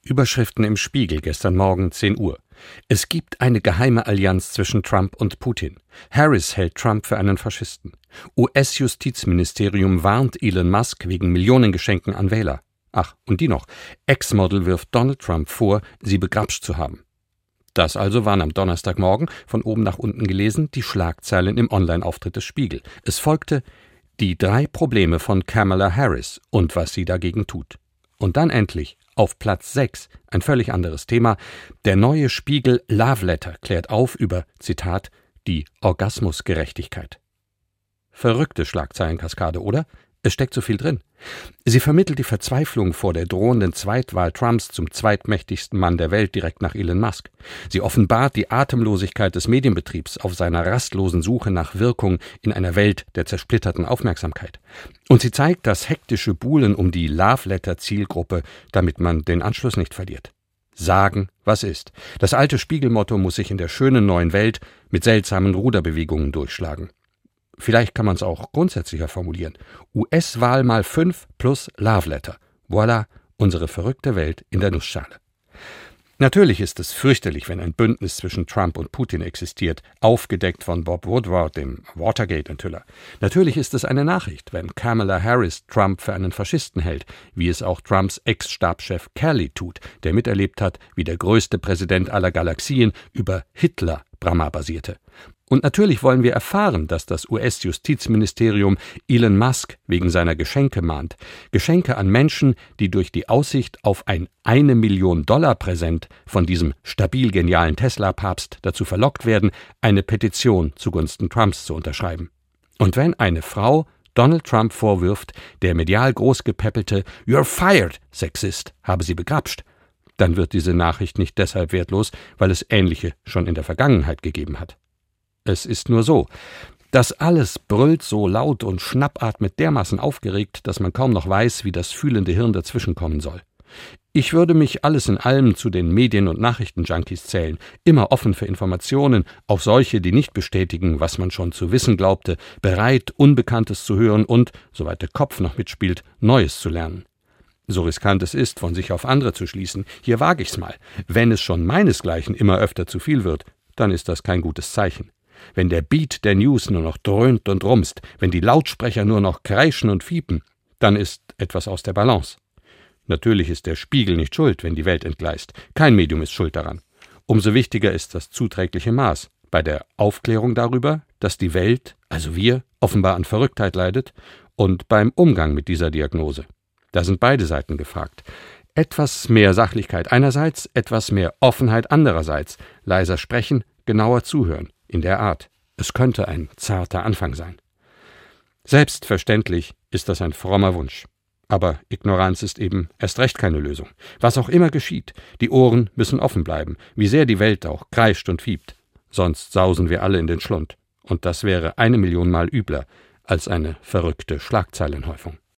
Überschriften im Spiegel gestern Morgen 10 Uhr. Es gibt eine geheime Allianz zwischen Trump und Putin. Harris hält Trump für einen Faschisten. US-Justizministerium warnt Elon Musk wegen Millionengeschenken an Wähler. Ach, und die noch. Ex-Model wirft Donald Trump vor, sie begrapscht zu haben. Das also waren am Donnerstagmorgen, von oben nach unten gelesen, die Schlagzeilen im Online-Auftritt des Spiegel. Es folgte die 3 Probleme von Kamala Harris und was sie dagegen tut. Und dann endlich, auf Platz 6, ein völlig anderes Thema, der neue Spiegel Love Letter klärt auf über, Zitat, die Orgasmusgerechtigkeit. Verrückte Schlagzeilenkaskade, oder? Es steckt so viel drin. Sie vermittelt die Verzweiflung vor der drohenden Zweitwahl Trumps zum zweitmächtigsten Mann der Welt direkt nach Elon Musk. Sie offenbart die Atemlosigkeit des Medienbetriebs auf seiner rastlosen Suche nach Wirkung in einer Welt der zersplitterten Aufmerksamkeit. Und sie zeigt das hektische Buhlen um die Love-Letter-Zielgruppe, damit man den Anschluss nicht verliert. Sagen, was ist. Das alte Spiegelmotto muss sich in der schönen neuen Welt mit seltsamen Ruderbewegungen durchschlagen. Vielleicht kann man es auch grundsätzlicher formulieren. US-Wahl mal 5 plus Love Letter. Voilà, unsere verrückte Welt in der Nussschale. Natürlich ist es fürchterlich, wenn ein Bündnis zwischen Trump und Putin existiert, aufgedeckt von Bob Woodward, dem Watergate-Enthüller. Natürlich ist es eine Nachricht, wenn Kamala Harris Trump für einen Faschisten hält, wie es auch Trumps Ex-Stabschef Kelly tut, der miterlebt hat, wie der größte Präsident aller Galaxien über Hitler Brahma basierte. Und natürlich wollen wir erfahren, dass das US-Justizministerium Elon Musk wegen seiner Geschenke mahnt. Geschenke an Menschen, die durch die Aussicht auf ein $1-Million-Präsent von diesem stabil genialen Tesla-Papst dazu verlockt werden, eine Petition zugunsten Trumps zu unterschreiben. Und wenn eine Frau Donald Trump vorwirft, der medial großgepeppelte »You're fired« Sexist habe sie begrapscht, dann wird diese Nachricht nicht deshalb wertlos, weil es ähnliche schon in der Vergangenheit gegeben hat. Es ist nur so, das alles brüllt so laut und schnappatmet dermaßen aufgeregt, dass man kaum noch weiß, wie das fühlende Hirn dazwischenkommen soll. Ich würde mich alles in allem zu den Medien- und Nachrichtenjunkies zählen, immer offen für Informationen, auch solche, die nicht bestätigen, was man schon zu wissen glaubte, bereit, Unbekanntes zu hören und, soweit der Kopf noch mitspielt, Neues zu lernen. So riskant es ist, von sich auf andere zu schließen, hier wage ich's mal. Wenn es schon meinesgleichen immer öfter zu viel wird, dann ist das kein gutes Zeichen. Wenn der Beat der News nur noch dröhnt und rumst, wenn die Lautsprecher nur noch kreischen und fiepen, dann ist etwas aus der Balance. Natürlich ist der Spiegel nicht schuld, wenn die Welt entgleist. Kein Medium ist schuld daran. Umso wichtiger ist das zuträgliche Maß bei der Aufklärung darüber, dass die Welt, also wir, offenbar an Verrücktheit leidet und beim Umgang mit dieser Diagnose. Da sind beide Seiten gefragt. Etwas mehr Sachlichkeit einerseits, etwas mehr Offenheit andererseits, leiser sprechen, genauer zuhören. In der Art. Es könnte ein zarter Anfang sein. Selbstverständlich ist das ein frommer Wunsch. Aber Ignoranz ist eben erst recht keine Lösung. Was auch immer geschieht, die Ohren müssen offen bleiben, wie sehr die Welt auch kreischt und fiebt. Sonst sausen wir alle in den Schlund. Und das wäre 1 Million Mal übler als eine verrückte Schlagzeilenhäufung.